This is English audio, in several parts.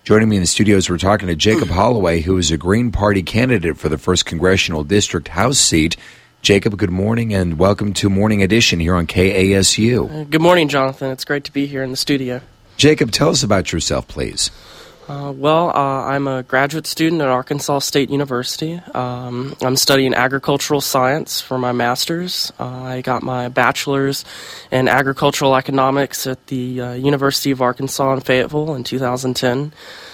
Joining me in the studios, we're talking to Jacob Holloway, who is a Green Party candidate for the 1st Congressional District House seat. Jacob, good morning, and welcome to Morning Edition here on KASU. Good morning, Jonathan. It's great to be here in the studio. Jacob, tell us about yourself, please. I'm a graduate student at Arkansas State University. I'm studying agricultural science for my master's. I got my bachelor's in agricultural economics at the University of Arkansas in Fayetteville in 2010.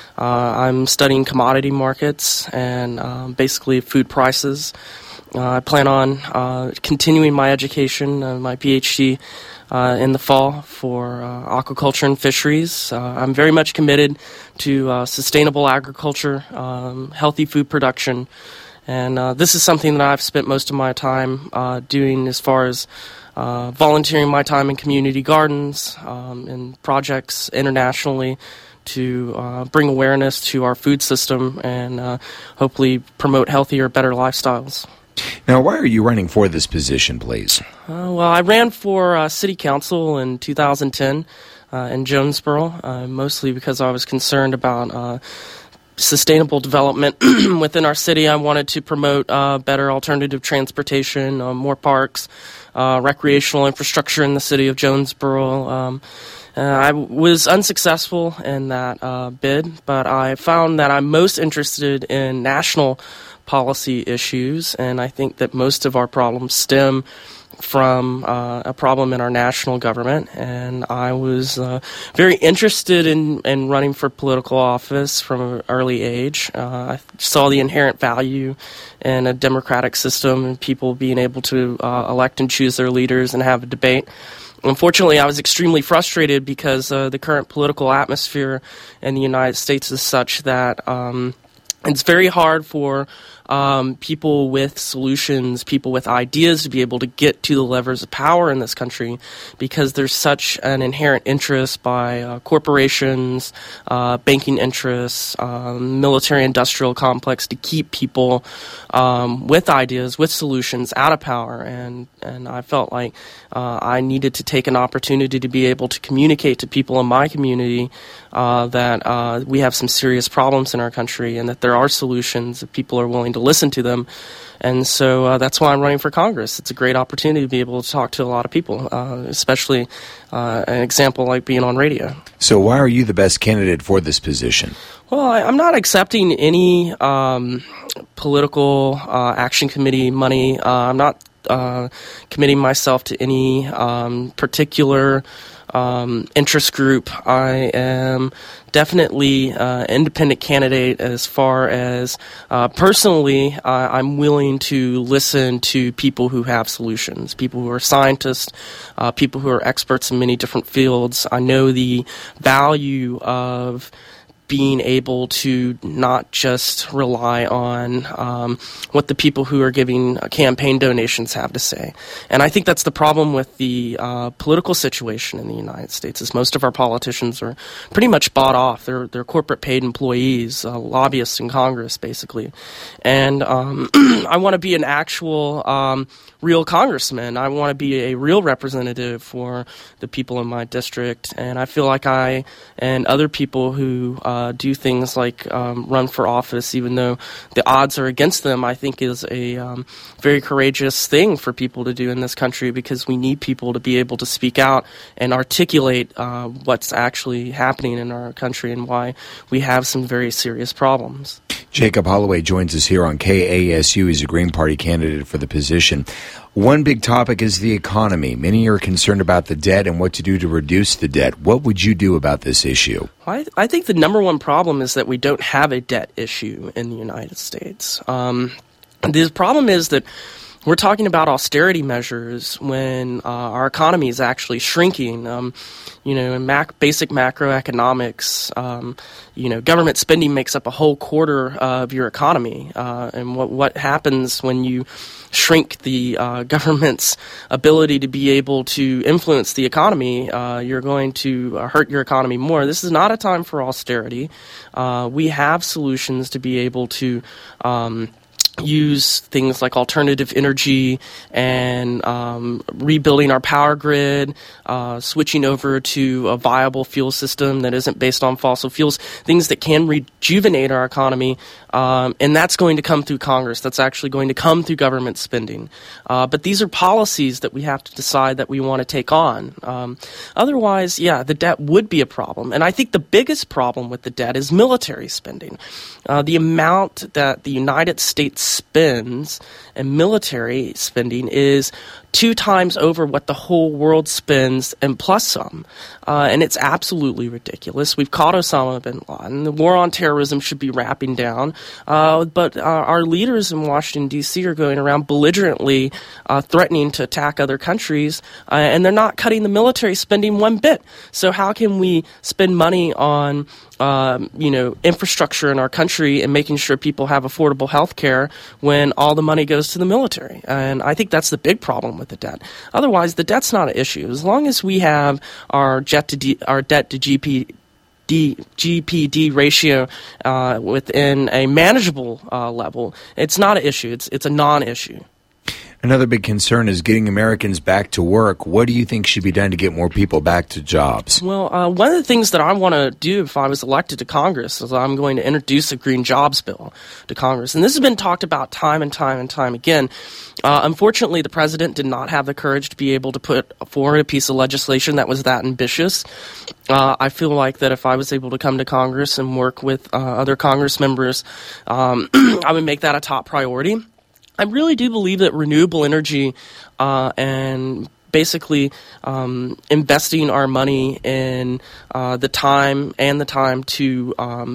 I'm studying commodity markets and basically food prices. I plan on continuing my education, my PhD, in the fall for aquaculture and fisheries. I'm very much committed to sustainable agriculture, healthy food production, and this is something that I've spent most of my time doing as far as volunteering my time in community gardens and projects internationally to bring awareness to our food system and hopefully promote healthier, better lifestyles. Now, why are you running for this position, please? I ran for city council in 2010 in Jonesboro, mostly because I was concerned about sustainable development within our city. I wanted to promote better alternative transportation, more parks, recreational infrastructure in the city of Jonesboro. I was unsuccessful in that bid, but I found that I'm most interested in national policy issues, and I think that most of our problems stem from a problem in our national government, and I was very interested in running for political office from an early age. I saw the inherent value in a democratic system and people being able to elect and choose their leaders and have a debate. Unfortunately, I was extremely frustrated because the current political atmosphere in the United States is such that it's very hard for people with solutions, people with ideas to be able to get to the levers of power in this country because there's such an inherent interest by corporations, banking interests, military-industrial complex to keep people with ideas, with solutions out of power. And I felt like I needed to take an opportunity to be able to communicate to people in my community that we have some serious problems in our country and that there are solutions if people are willing to listen to them. And so that's why I'm running for Congress. It's a great opportunity to be able to talk to a lot of people, especially an example like being on radio. So why are you the best candidate for this position? Well, I'm not accepting any political action committee money. I'm not committing myself to any particular interest group. I am definitely an independent candidate as far as personally I'm willing to listen to people who have solutions, people who are scientists, people who are experts in many different fields. I know the value of being able to not just rely on what the people who are giving campaign donations have to say. And I think that's the problem with the political situation in the United States, is most of our politicians are pretty much bought off. They're corporate paid employees, lobbyists in Congress, basically. And I want to be an actual real congressman. I want to be a real representative for the people in my district. And I feel like I and other people who do things like run for office, even though the odds are against them, I think is a very courageous thing for people to do in this country, because we need people to be able to speak out and articulate what's actually happening in our country and why we have some very serious problems. Jacob Holloway joins us here on KASU. He's a Green Party candidate for the position. One big topic is the economy. Many are concerned about the debt and what to do to reduce the debt. What would you do about this issue? I think the number one problem is that we don't have a debt issue in the United States. The problem is that we're talking about austerity measures when our economy is actually shrinking. In basic macroeconomics, government spending makes up a whole quarter of your economy. And what happens when you shrink the government's ability to be able to influence the economy, you're going to hurt your economy more. This is not a time for austerity. We have solutions to be able to use things like alternative energy and rebuilding our power grid, switching over to a viable fuel system that isn't based on fossil fuels, things that can rejuvenate our economy. And that's going to come through Congress. That's actually going to come through government spending. But these are policies that we have to decide that we want to take on. Otherwise, the debt would be a problem. And I think the biggest problem with the debt is military spending. The amount that the United States spends in military spending is 2 times over what the whole world spends and plus some. And it's absolutely ridiculous. We've caught Osama bin Laden. The war on terrorism should be wrapping down. But our leaders in Washington, D.C. are going around belligerently threatening to attack other countries, and they're not cutting the military spending one bit. So how can we spend money on infrastructure in our country and making sure people have affordable health care when all the money goes to the military? And I think that's the big problem with the debt. Otherwise, the debt's not an issue. As long as we have our debt to GPD ratio within a manageable level, it's not an issue. It's a non-issue. Another big concern is getting Americans back to work. What do you think should be done to get more people back to jobs? Well, one of the things that I want to do if I was elected to Congress is I'm going to introduce a green jobs bill to Congress. And this has been talked about time and time and time again. Unfortunately, the president did not have the courage to be able to put forward a piece of legislation that was that ambitious. I feel like that if I was able to come to Congress and work with other Congress members, I would make that a top priority. I really do believe that renewable energy and basically investing our money in the time to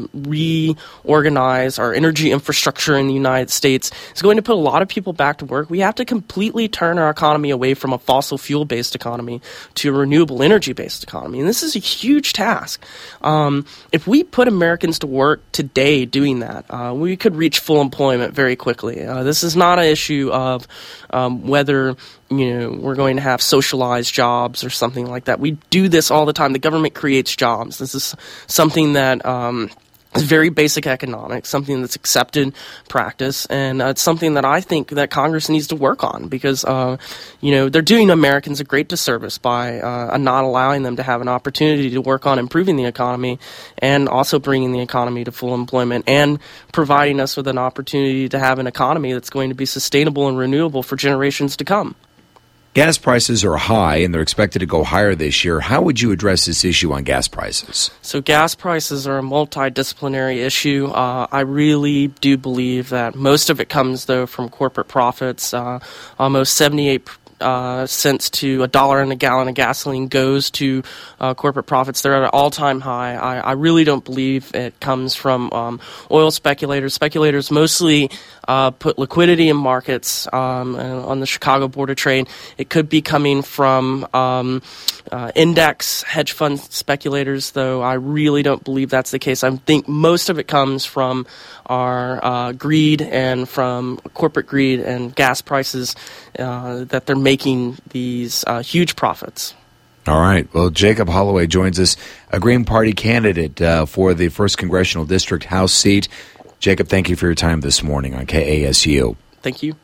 reorganize our energy infrastructure in the United States is going to put a lot of people back to work. We have to completely turn our economy away from a fossil fuel-based economy to a renewable energy-based economy. And this is a huge task. If we put Americans to work today doing that, we could reach full employment very quickly. This is not an issue of whether we're going to have socialized jobs or something like that. We do this all the time. The government creates jobs. This is something that is very basic economics, something that's accepted practice, and it's something that I think that Congress needs to work on because, they're doing Americans a great disservice by not allowing them to have an opportunity to work on improving the economy and also bringing the economy to full employment and providing us with an opportunity to have an economy that's going to be sustainable and renewable for generations to come. Gas prices are high, and they're expected to go higher this year. How would you address this issue on gas prices? So gas prices are a multidisciplinary issue. I really do believe that most of it comes, though, from corporate profits. Almost 78 cents to $1 in a gallon of gasoline goes to corporate profits. They're at an all-time high. I really don't believe it comes from oil speculators. Speculators mostly put liquidity in markets on the Chicago Board of Trade. It could be coming from index hedge fund speculators, though I really don't believe that's the case. I think most of it comes from our greed and from corporate greed and gas prices that they're making these huge profits. All right. Well, Jacob Holloway joins us, a Green Party candidate for the 1st Congressional District House seat. Jacob, thank you for your time this morning on KASU. Thank you.